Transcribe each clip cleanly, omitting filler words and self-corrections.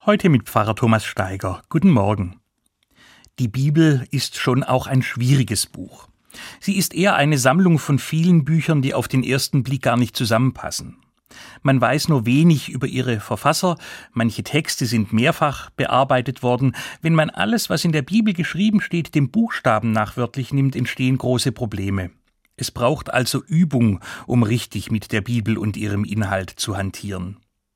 Heute mit Pfarrer Thomas Steiger. Guten Morgen. Die Bibel ist schon auch ein schwieriges Buch. Sie ist eher eine Sammlung von vielen Büchern, die auf den ersten Blick gar nicht zusammenpassen. Man weiß nur wenig über ihre Verfasser, manche Texte sind mehrfach bearbeitet worden. Wenn man alles, was in der Bibel geschrieben steht, dem Buchstaben nach wörtlich nimmt, entstehen große Probleme. Es braucht also Übung, um richtig mit der Bibel und ihrem Inhalt zu hantieren.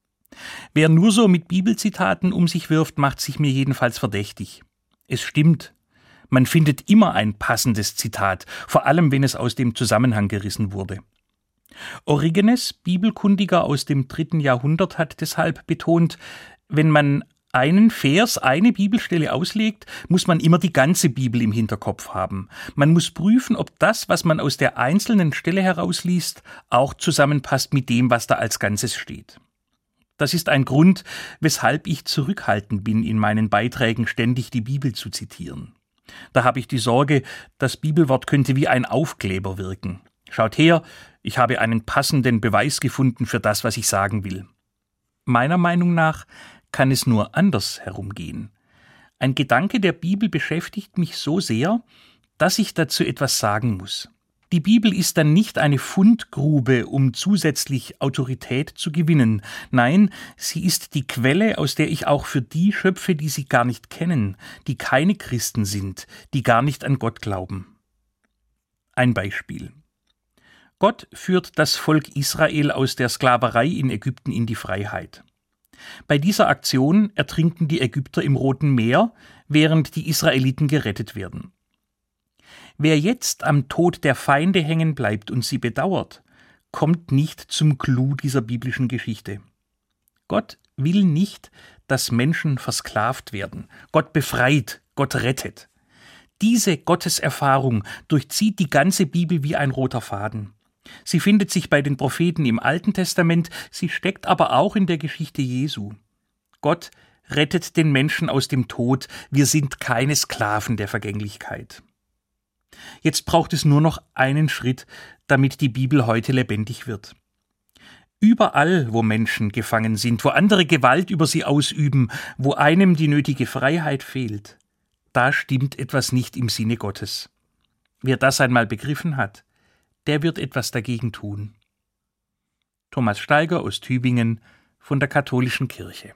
Wer nur so mit Bibelzitaten um sich wirft, macht sich mir jedenfalls verdächtig. Es stimmt, man findet immer ein passendes Zitat, vor allem wenn es aus dem Zusammenhang gerissen wurde. Origenes, Bibelkundiger aus dem 3. Jahrhundert, hat deshalb betont, wenn man einen Vers, eine Bibelstelle auslegt, muss man immer die ganze Bibel im Hinterkopf haben. Man muss prüfen, ob das, was man aus der einzelnen Stelle herausliest, auch zusammenpasst mit dem, was da als Ganzes steht. Das ist ein Grund, weshalb ich zurückhaltend bin, in meinen Beiträgen ständig die Bibel zu zitieren. Da habe ich die Sorge, das Bibelwort könnte wie ein Aufkleber wirken. Schaut her, ich habe einen passenden Beweis gefunden für das, was ich sagen will. Meiner Meinung nach kann es nur anders herumgehen. Ein Gedanke der Bibel beschäftigt mich so sehr, dass ich dazu etwas sagen muss. Die Bibel ist dann nicht eine Fundgrube, um zusätzlich Autorität zu gewinnen. Nein, sie ist die Quelle, aus der ich auch für die schöpfe, die sie gar nicht kennen, die keine Christen sind, die gar nicht an Gott glauben. Ein Beispiel. Gott führt das Volk Israel aus der Sklaverei in Ägypten in die Freiheit. Bei dieser Aktion ertrinken die Ägypter im Roten Meer, während die Israeliten gerettet werden. Wer jetzt am Tod der Feinde hängen bleibt und sie bedauert, kommt nicht zum Clou dieser biblischen Geschichte. Gott will nicht, dass Menschen versklavt werden. Gott befreit, Gott rettet. Diese Gotteserfahrung durchzieht die ganze Bibel wie ein roter Faden. Sie findet sich bei den Propheten im Alten Testament, sie steckt aber auch in der Geschichte Jesu. Gott rettet den Menschen aus dem Tod, wir sind keine Sklaven der Vergänglichkeit. Jetzt braucht es nur noch einen Schritt, damit die Bibel heute lebendig wird. Überall, wo Menschen gefangen sind, wo andere Gewalt über sie ausüben, wo einem die nötige Freiheit fehlt, da stimmt etwas nicht im Sinne Gottes. Wer das einmal begriffen hat, der wird etwas dagegen tun. Thomas Steiger aus Tübingen von der Katholischen Kirche.